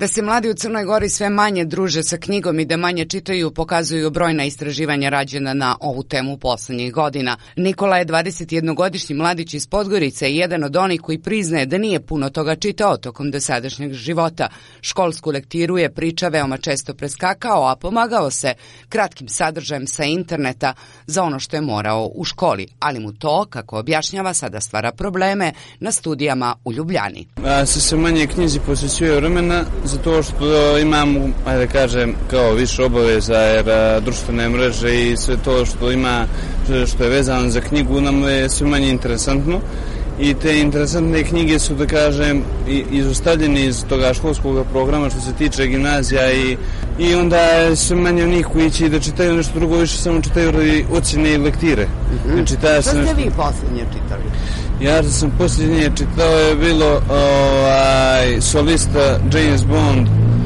Da se mladi u Crnoj Gori sve manje druže sa knjigom i da manje čitaju pokazuju brojna istraživanja rađena na ovu temu poslednjih godina. Nikola je 21-godišnji mladić iz Podgorice i jedan od onih koji priznaje da nije puno toga čitao tokom dosadašnjeg života. Školsku lektiru je priča veoma često preskakao, a pomagao se kratkim sadržajem sa interneta za ono što je morao u školi, ali mu to, kako objašnjava, sada stvara probleme na studijama u Ljubljani. Se manje knjizi posvećuje vremena, zato što imam, ajde kažem, kao više obaveza, jer društvene mreže i sve to što ima, što je vezano za knjigu, nam je sve manje interesantno. I te interesantne knjige su, da kažem, izostavljene iz toga školskog programa što se tiče gimnazija i onda je sve manje onih koji će da čitaju nešto drugo, više samo čitaju ocjene i lektire. Šta ste vi posljednje čitali? Ja sam posljednje čitao je bilo Solista, James Bond,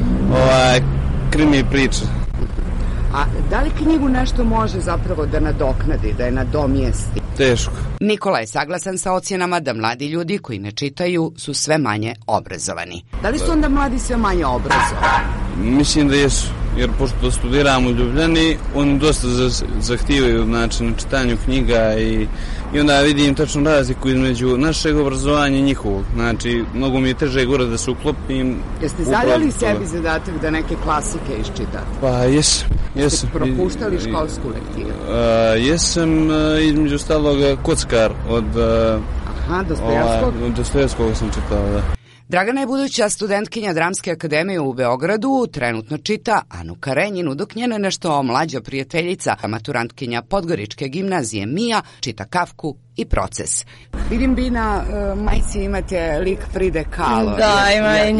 krimi priča. A da li knjigu nešto može zapravo da nadoknadi, da je nadomjesti? Teško. Nikola je saglasan sa ocjenama da mladi ljudi koji ne čitaju su sve manje obrazovani. Da li su onda mladi sve manje obrazovani? Mislim da jesu, jer pošto studiram u Ljubljani, oni dosta zahtijevaju na čitanju knjiga i onda vidim tačno razliku između našeg obrazovanja i njihovog. Znači, mnogo mi je teže gore da se uklopim. Jeste zadali sebi zadatak da neke klasike iščitate? Pa jesam. Jeste propuštali školsku lektiru? Jesam, između ostalog Kockar od Dostojevskog? Dostojevskog sam čitao, da. Dragana je buduća studentkinja Dramske akademije u Beogradu, trenutno čita Anu Karenjinu, dok njena nešto mlađa prijateljica, maturantkinja Podgoričke gimnazije Mija, čita Kafku i Proces. Vidim vi na majci imate lik Fride Kahlo. Da, ima i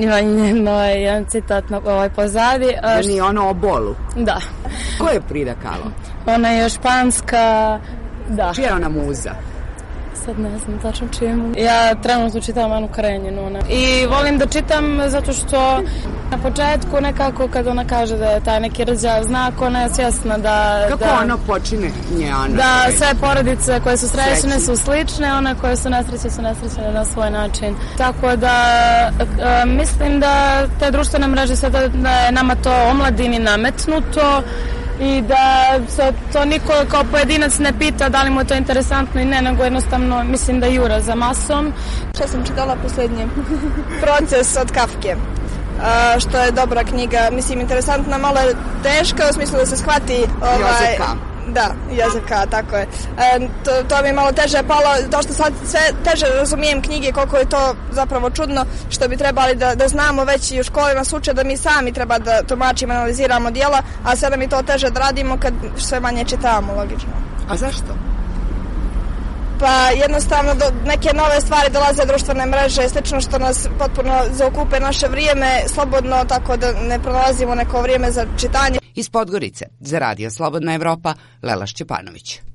jedan citat na pozadi. Ni ono o bolu? Da. Ko je Frida Kahlo? Ona je španska, da. Čija je ona muza? Sad ne znam tačno čemu. Ja trenutno čitam Anu Karenjinu. I volim da čitam zato što na početku nekako kad ona kaže da je taj neki rđav znak, ona je svjesna da... Kako ona počine Ana? Da sve porodice koje su srećne su slične, one koje su nesrećne na svoj način. Tako da mislim da te društvene mreže sada da je nama to omladini nametnuto i da se to niko kao pojedinac ne pita da li mu je to interesantno i ne, nego jednostavno mislim da jura za masom. Što sam čitala posljednje? Proces od Kafke, što je dobra knjiga, mislim interesantna, malo je teška u smislu da se shvati Jozef K. Da, Jozef K, tako je. To mi je malo teže palo, to što sad sve teže razumijem knjige, koliko je to zapravo čudno, što bi trebali da znamo već i u školi nas uče da mi sami treba da tumačimo, analiziramo djela, a sada mi to teže da radimo kad sve manje čitamo, logično. A zašto? Pa jednostavno neke nove stvari dolaze društvene mreže, slično što nas potpuno zaokupe naše vrijeme, slobodno, tako da ne pronalazimo neko vrijeme za čitanje. Iz Podgorice, za Radio Slobodna Evropa, Lela Šćepanović.